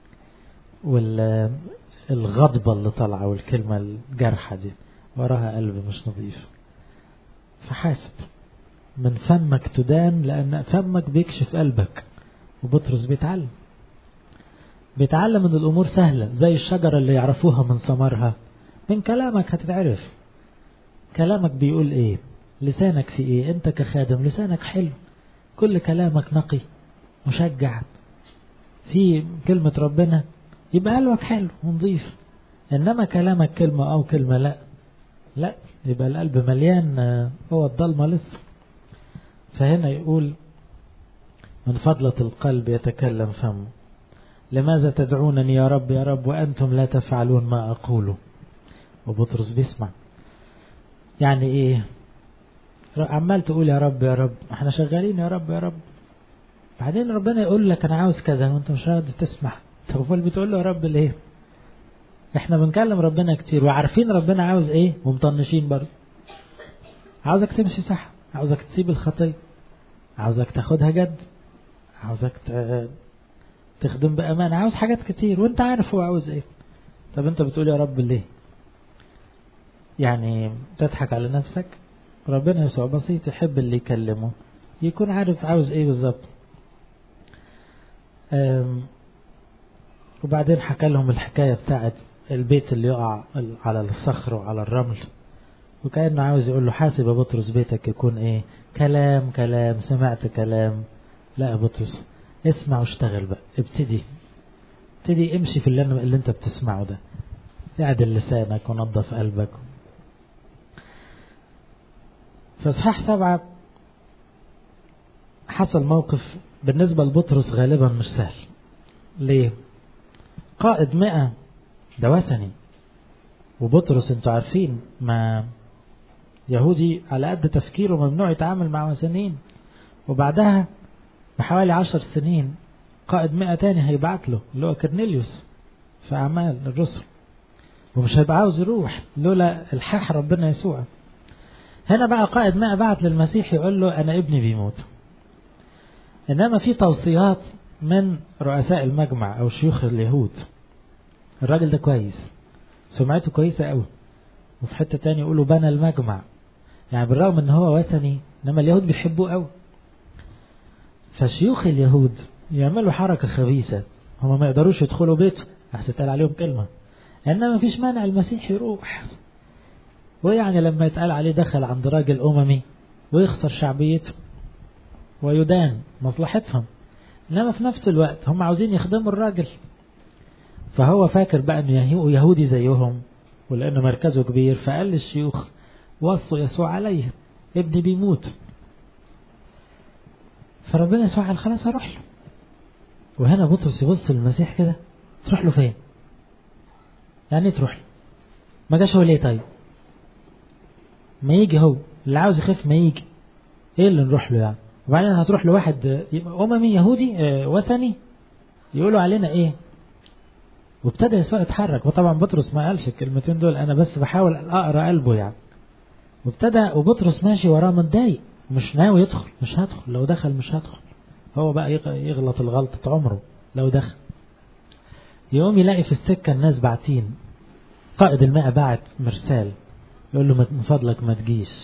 والغضبة اللي طالعة والكلمة الجرحة دي وراها قلب مش نظيف. فحاسب، من فمك تدان، لأن فمك بيكشف قلبك. وبطرس بيتعلم بيتعلم ان الأمور سهلة، زي الشجرة اللي يعرفوها من ثمرها. من كلامك هتتعرف، كلامك بيقول ايه، لسانك في ايه. انت كخادم لسانك حلو، كل كلامك نقي مشجع في كلمة ربنا، يبقى قلبك حلو ونظيف. انما كلامك كلمة او كلمة لا لا، يبقى القلب مليان هو الضلمة لسه. فهنا يقول من فضلة القلب يتكلم فمه. لماذا تدعونني يا رب يا رب وأنتم لا تفعلون ما أقوله؟ وبطرس بيسمع. يعني إيه؟ عمال تقول يا رب يا رب، احنا شغالين يا رب يا رب، بعدين ربنا يقول لك أنا عاوز كذا وأنت مش راضي تسمع. طب اللي بتقول له يا رب ليه؟ احنا بنكلم ربنا كتير وعارفين ربنا عاوز ايه ومطنشين برضه. عاوزك تمشي صح، عاوزك تسيب الخطية، عاوزك تاخدها جد، عاوزك تخدم بأمان، عاوز حاجات كتير وانت عارف هو عاوز ايه. طب انت بتقول يا رب ليه؟ يعني تضحك على نفسك. ربنا يسوع بسيط، يحب اللي يكلمه يكون عارف عاوز ايه بالظبط. وبعدين حكى لهم الحكاية بتاعت البيت اللي يقع على الصخر وعلى الرمل، وكأنه عاوز يقول له حاسب يا بطرس بيتك يكون ايه؟ كلام كلام سمعت كلام. لا يا بطرس، اسمع واشتغل بقى، ابتدي ابتدي امشي في اللي, اللي انت بتسمعه ده، اعدل لسانك ونظف قلبك. في اصحاح سبعة حصل موقف بالنسبة لبطرس غالبا مش سهل. ليه؟ قائد مئة ده وثني، وبطرس انتوا عارفين ما يهودي على قد تفكيره ممنوع يتعامل مع وثنيين. وبعدها بحوالي عشر سنين قائد مئة تاني هيبعت له اللي هو كرنيليوس في أعمال الرسل، ومش هيبقى عاوز يروح لولا الحاح ربنا يسوع. هنا بقى قائد مئة بعت للمسيح يقول له أنا ابني بيموت. إنما في توصيات من رؤساء المجمع أو شيوخ اليهود، الراجل ده كويس، سمعته كويسة قوي، وفي حتة تاني يقولوا بنى المجمع، يعني بالرغم ان هو وثني انما اليهود بيحبوه قوي. فشيوخ اليهود يعملوا حركة خبيثة، هم ما يقدروش يدخلوا بيته احسن يتقال عليهم كلمة، انما مفيش مانع المسيح يروح. ويعني لما يتقال عليه دخل عند راجل اممي ويخسر شعبيته ويدان مصلحتهم، انما في نفس الوقت هم عاوزين يخدموا الراجل. فهو فاكر بقى انه يهودي زيهم ولأنه مركزه كبير، فقال للشيوخ وصوا يسوع عليه ابني بيموت. فربنا يسوع قال خلاص هروح له. وهنا بطرس يبص للمسيح كده، تروح له فين؟ يعني تروح له ما جاش هو ليه؟ طيب ما يجي هو اللي عاوز يخف، ما يجي ايه اللي نروح له يعني؟ وبعدين هتروح لواحد أممي يهودي وثني يقولوا علينا ايه؟ وابتدى يسوع يتحرك. وطبعا بطرس ما قالش الكلمتين دول، انا بس بحاول اقرا قلبه يعني. وابتدى وبطرس ماشي وراه متضايق، مش ناوي يدخل، مش هدخل، لو دخل مش هدخل. هو بقى يغلط الغلطة عمره لو دخل. يقوم يلاقي في السكة الناس باعتين، قائد المئة باعت مرسال يقول له من فضلك ما تجيش،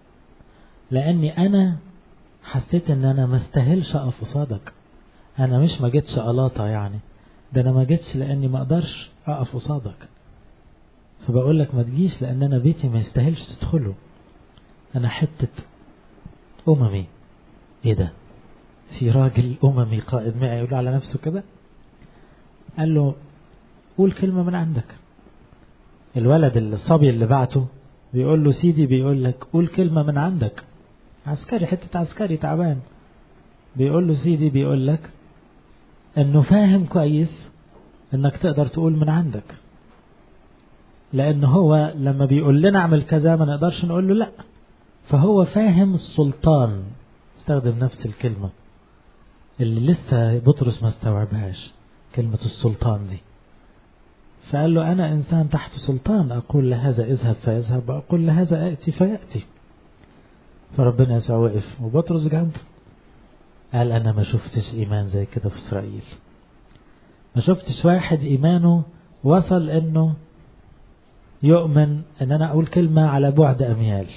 لاني انا حسيت ان انا ما استاهلش اقف قصادك. انا مش ما جيتش قلاطة يعني، ده انا ما جيتش لاني ما اقدرش اقف قصادك، فبقول لك ما تجيش لان انا بيتي ما يستاهلش تدخله، انا حتة اممي. ايه ده؟ في راجل اممي قائد معي يقول على نفسه كده؟ قال له قول كلمة من عندك. الولد الصبي اللي بعته بيقول له سيدي بيقول لك قول كلمة من عندك. عسكري، حتة عسكري تعبان، بيقول له سيدي بيقول لك انه فاهم كويس انك تقدر تقول من عندك، لان هو لما بيقول لنا اعمل كذا ما نقدرش نقول له لا، فهو فاهم السلطان. استخدم نفس الكلمة اللي لسه بطرس ما استوعبهاش، كلمة السلطان دي. فقال له انا انسان تحت سلطان، اقول لهذا اذهب فيذهب، واقول لهذا اتي فياتي. فربنا يسوع وقف وبطرس جنبه، قال انا ما شفتش ايمان زي كده في اسرائيل، ما شفتش واحد ايمانه وصل انه يؤمن ان انا اقول كلمة على بعد اميال،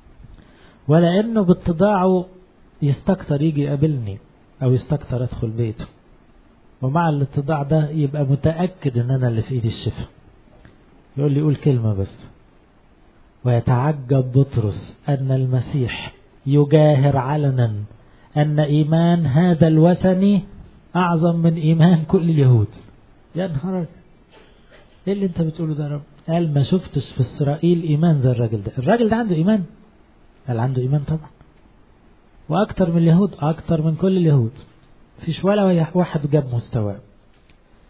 ولا انه باتضاعه يستكتر يجي يقابلني او يستكتر ادخل بيته، ومع الاتضاع ده يبقى متأكد ان انا اللي في ايدي الشفاء. يقول لي قول كلمة بس. ويتعجب بطرس ان المسيح يجاهر علنا ان ايمان هذا الوثني اعظم من ايمان كل اليهود. يا نهار ايه اللي انت بتقوله ده يا رب؟ قال ما شفتش في اسرائيل ايمان زي الراجل ده. الراجل ده عنده ايمان؟ قال عنده ايمان طبعا، واكتر من اليهود، اكتر من كل اليهود، فيش ولا واحد جاب مستواه.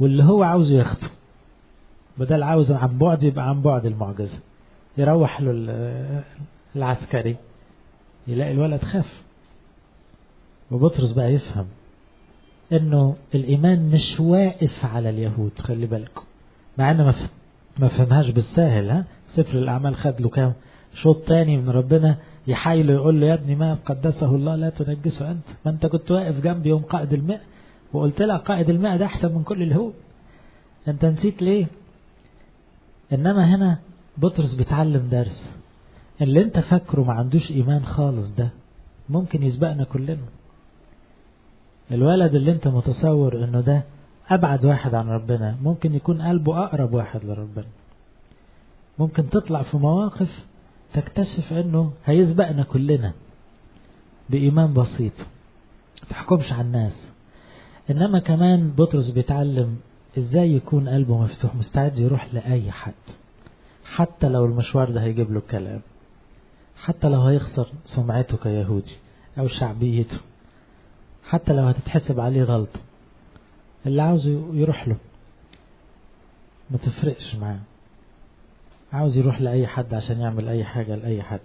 واللي هو عاوزه ياخده، بدل عاوز عن بعد يبقى عن بعد المعجزة. يروح له العسكري يلاقي الولد خاف. وبطرس بقى يفهم انه الايمان مش واقف على اليهود، خلي بالكم، مع انه ما فهمهاش بالساهل. ها سفر الاعمال خد له كام شوط تاني من ربنا يحايله يقول له يا ابني ما قدسه الله لا تنجسه انت، ما انت كنت واقف جنبي يوم قائد المئة وقلت لك قائد المئة ده احسن من كل اليهود، انت نسيت ليه؟ انما هنا بطرس بيتعلم درس، اللي انت فاكره ما عندوش ايمان خالص ده ممكن يسبقنا كلنا. الولد اللي انت متصور انه ده ابعد واحد عن ربنا ممكن يكون قلبه اقرب واحد لربنا. ممكن تطلع في مواقف تكتشف انه هيسبقنا كلنا بايمان بسيط، تحكمش على الناس. انما كمان بطرس بيتعلم ازاي يكون قلبه مفتوح، مستعد يروح لاي حد، حتى لو المشوار ده هيجيب له الكلام، حتى لو هيخسر سمعته كيهودي او شعبيته، حتى لو هتتحسب عليه غلطة، اللي عاوزه يروح له ما تفرقش معاه، عاوز يروح لأي حد عشان يعمل أي حاجة لأي حد.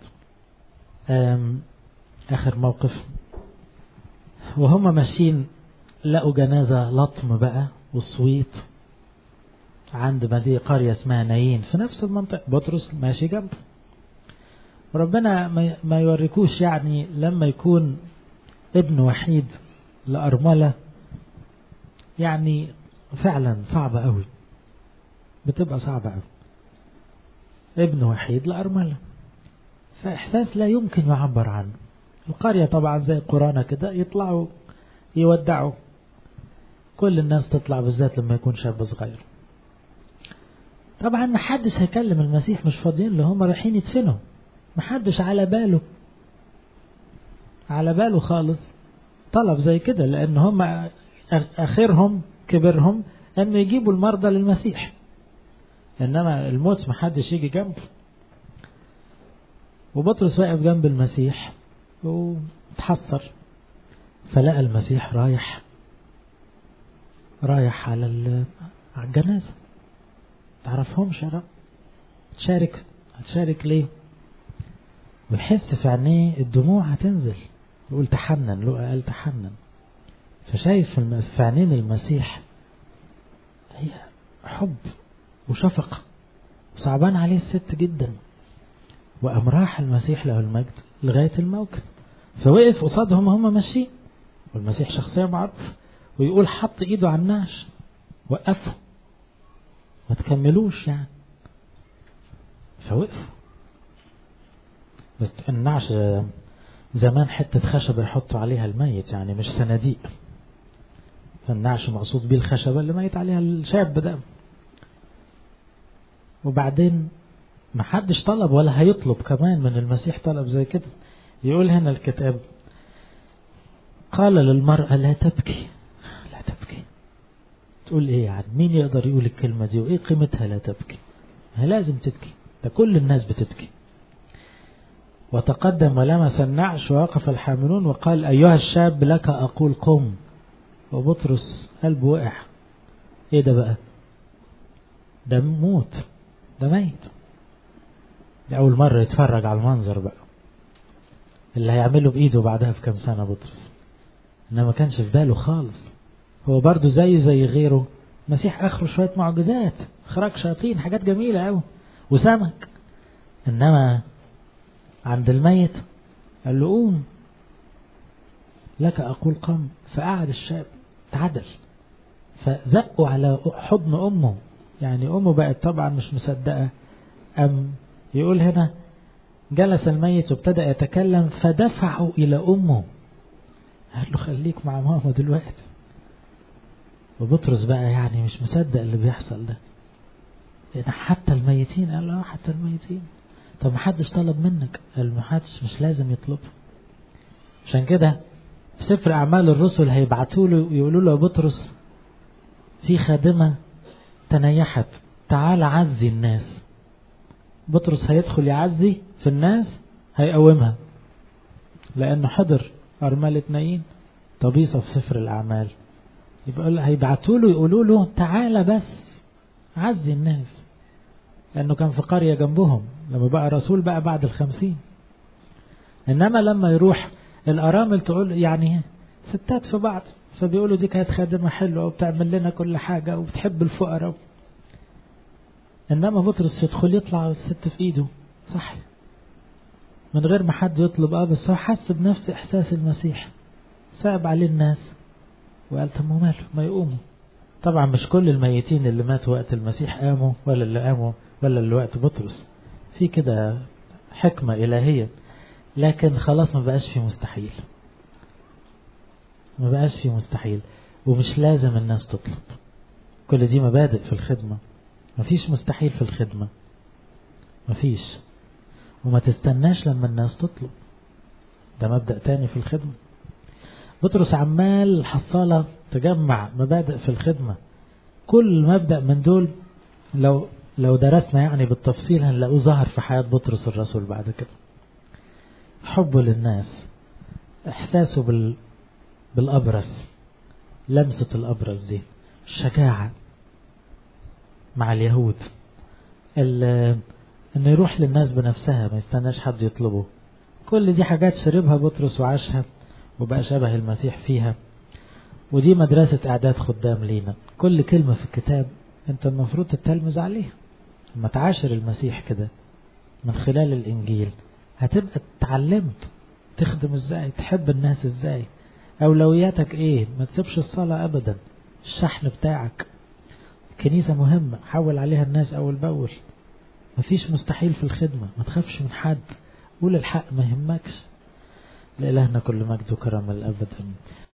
آخر موقف وهم ماشيين لقوا جنازة لطم بقى والصويت عند مدينة قرية اسمها نايين في نفس المنطقة. بطرس ماشي جنبه، وربنا ما يوريكوش يعني لما يكون ابن وحيد لأرملة يعني فعلا صعبة قوي، بتبقى صعبة قوي. ابن وحيد لأرملة فإحساس لا يمكن يعبر عنه. القرية طبعا زي قرانا كده يطلعوا يودعوا، كل الناس تطلع بالذات لما يكون شاب صغير. طبعا محدش هيكلم المسيح، مش فاضيين له، هم رايحين يدفنوا، محدش على باله على باله خالص طلب زي كده، لأن هم آخرهم كبرهم أن يجيبوا المرضى للمسيح، إنما الموت محدش يجي جنبه. وبطرس واقف جنب المسيح وتحصر، فلقى المسيح رايح رايح على الجنازة. تعرفهمش يا رب، تشارك هتشارك ليه؟ ويحس في عينيه الدموع هتنزل، يقول تحنن، لقى قال تحنن. فشايف في عينين المسيح هي حب وشفقة، وصعبان عليه الست جدا. وقام راح المسيح له المجد لغاية الموقف، فوقف قصادهم هم ماشيين، والمسيح شخصية معروف، ويقول حط ايده على النعش وقفوا ما تكملوش يعني. فوقفوا، بس النعش زمان حتة خشبة يحطوا عليها الميت يعني مش صناديق، فالنعش مقصود بيه الخشبة اللي ميت عليها الشاب ده. وبعدين ما حدش طلب ولا هيطلب كمان من المسيح طلب زي كده. يقول هنا الكتاب قال للمرأة لا تبكي. لا تبكي تقول ايه يعني؟ مين يقدر يقول الكلمة دي وايه قيمتها لا تبكي؟ هي لازم تبكي، ده كل الناس بتبكي. وتقدم ولمس النعش ووقف الحاملون وقال أيها الشاب لك أقول قم. وبطرس قلبه وقع، ايه ده بقى؟ ده موت، ده ميت. ده أول مرة يتفرج على المنظر بقى اللي هيعمله بإيده بعدها في كام سنة بطرس، إنما ما كانش في باله خالص. هو برضو زي زي غيره، مسيح آخره شوية معجزات، خرج شياطين، حاجات جميلة أوي وسمك، إنما عند الميت قال له قوم لك أقول قم. فقعد الشاب تعدل، فزقوا على حضن أمه، يعني أمه بقت طبعا مش مصدقة. أم يقول هنا جلس الميت وابتدأ يتكلم فدفعوا إلى أمه، قال له خليك مع ماما دلوقتي. وبطرس بقى يعني مش مصدق اللي بيحصل ده، يعني حتى الميتين؟ قال له حتى الميتين. طب ما حدش طلب منك؟ قال ما حدش، مش لازم يطلب. عشان كده في سفر أعمال الرسل هيبعتوا له يقولوا له بطرس في خادمة تنيحت تعال عزي الناس. بطرس هيدخل يعزي في الناس، هيقومها، لأنه حضر أرملة نايين. طبيصة في سفر الأعمال يبقى هيبعتوا له يقولوا له تعالى بس عزي الناس، لأنه كان في قرية جنبهم. لما بقى رسول بقى بعد الخمسين. إنما لما يروح الأرامل تقول يعني ستات في بعض، فبيقولوا دي كانت خادمة حلوة وبتعمل لنا كل حاجة وبتحب الفقراء. إنما بطرس يدخل يطلع الست في إيده صح من غير ما حد يطلب. اه بس هو حس بنفس إحساس المسيح، صعب عليه الناس وقال طب ماله ما يقوموا. طبعا مش كل الميتين اللي ماتوا وقت المسيح قاموا، ولا اللي قاموا ولا اللي وقت بطرس، في كده حكمة إلهية. لكن خلاص ما بقاش في مستحيل، ما بقاش في مستحيل، ومش لازم الناس تطلب. كل دي مبادئ في الخدمة، ما فيش مستحيل في الخدمة، ما فيش. وما تستناش لما الناس تطلب، ده مبدأ تاني في الخدمة. بطرس عمال الحصالة تجمع مبادئ في الخدمة، كل مبدأ من دول لو لو درسنا يعني بالتفصيل هنلاقوه ظهر في حياة بطرس الرسول بعد كده. حبه للناس، احساسه بال بالأبرص، لمسة الأبرص دي، الشجاعة مع اليهود، انه يروح للناس بنفسها ما يستناش حد يطلبه. كل دي حاجات شربها بطرس وعاشها وبقى شبه المسيح فيها. ودي مدرسة اعداد خدام لينا. كل كلمة في الكتاب انت المفروض تتلمذ عليها. لما تعاشر المسيح كده من خلال الانجيل هتبقى اتعلمت تخدم ازاي، تحب الناس ازاي، اولوياتك ايه. ما تسيبش الصلاة ابدا، الشحن بتاعك. الكنيسة مهمة، حول عليها الناس اول باول. مفيش مستحيل في الخدمة، ما تخافش من حد، قول الحق ما يهمكش. لإلهنا كل مجد وكرم الأبد.